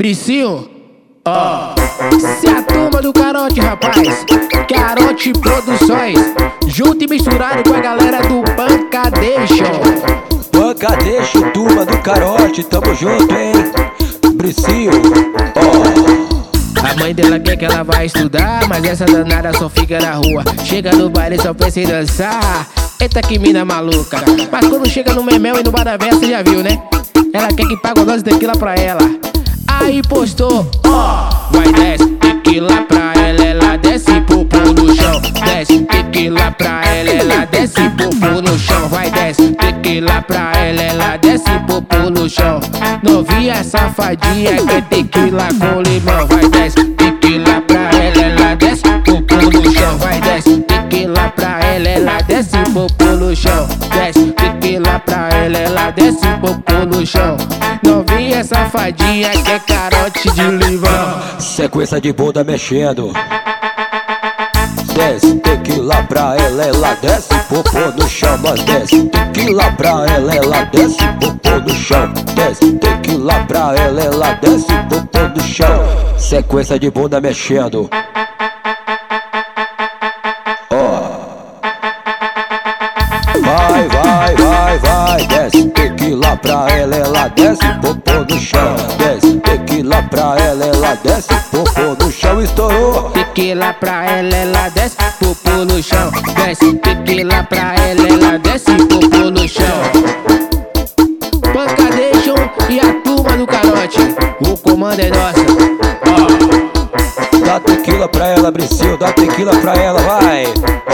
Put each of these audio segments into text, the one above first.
Bricinho, ó, se a turma do Carote, rapaz, Carote Produções, junto e misturado com a galera do Pancadation. Pancadation, turma do Carote, tamo junto, hein? Bricinho, ó. A mãe dela quer que ela vá estudar, mas essa danada só fica na rua. Chega no baile só pensa em dançar. Eita que mina maluca. Mas quando chega no Memel e no Bar da Véia, cê já viu, né? Ela quer que pague uma dose de tequila pra ela. Aí postou, ó, vai desce tequila pra ela desce popô no chão. Desce tequila pra ela desce popô no chão. Vai desce tequila pra ela desce popô no chão. Novinha safadinha quer tequila com limão. Vai desce tequila pra ela desce popô no chão. Vai desce tequila pra ela desce popô no chão. Desce tequila pra ela desce popô no chão. Novinha safadinha quer carote de limão. Sequência de bunda mexendo. Desce tequila pra ela desce popô no chão. Mas desce tequila pra ela desce popô no chão. Desce tequila pra ela desce popô no chão. Sequência de bunda mexendo. Vai, vai, vai, vai, desce tequila pra ela desce popô no chão. Desce tequila pra ela desce popô no chão. Estourou. Tequila pra ela desce popô no chão. Desce tequila pra ela desce popô no chão. Pancadation e a turma do Carote, o comando é nosso. Dá tequila pra ela, Bricinho, dá tequila pra ela, vai.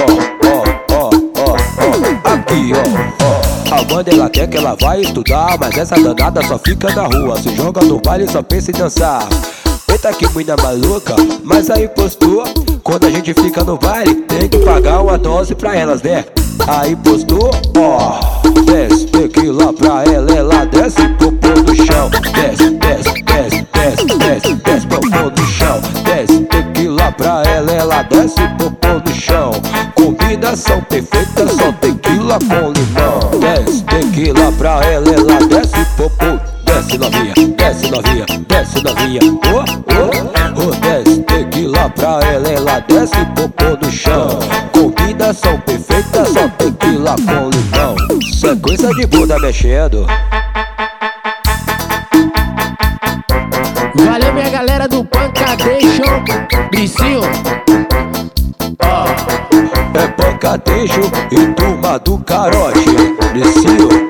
Aqui, ó. A mãe dela quer que ela vai estudar, mas essa danada só fica na rua. Se joga no baile e só pensa em dançar. Eita que mina maluca, mas aí postou. Quando a gente fica no baile, tem que pagar uma dose pra elas, né? Aí postou, ó. Desce tequila pra ela desce popô no chão. Desce, desce, desce, desce, desce, desce popô no chão. Desce tequila pra ela desce popô no chão. Combinação perfeita, só tequila com limão. Desce tequila pra ela desce popô. Desce novinha, desce novinha, desce novinha. Desce tequila pra ela desce popô no chão. Combinação perfeita, só tequila com limão. Sequência de bunda mexendo. Valeu minha galera do Pancadation, Bricinho, É Pancadation e turma do Carote, Bricinho.